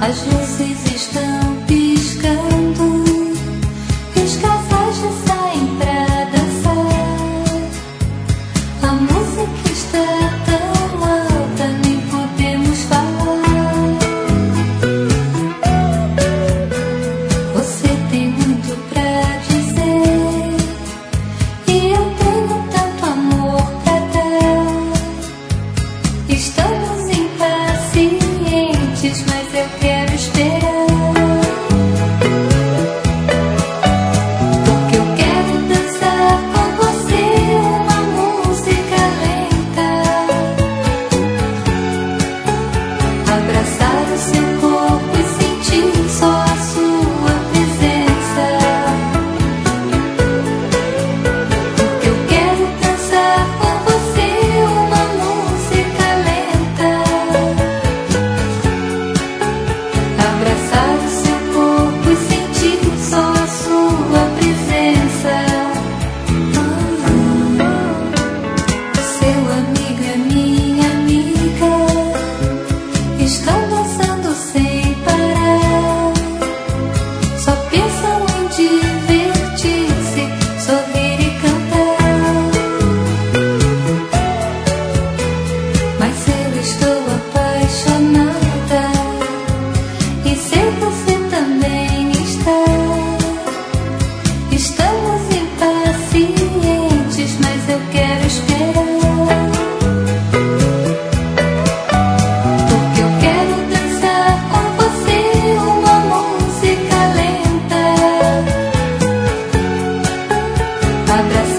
As luzes estão piscando e os casais já saem pra dançar. A música está tão alta, nem podemos falar. Você tem muito pra dizer e eu tenho tanto amor pra dar. Estamos impacientes, mas eu quero esperar. Porque eu quero dançar com você uma música lenta, abraçar o seu corpo e sentir só a sua presença. Porque eu quero dançar com você uma música lenta, abraçar o seu corpo e sentir só a sua presença. Seu amigo e a minha amiga estão dançando sem parar. Só pensam em divertir-se, sorrir e cantar. Mas eu estou apaixonada e sei que você também está. Estamos impacientes, mas eu quero esperar. Porque eu quero dançar com você uma música lenta, abraçar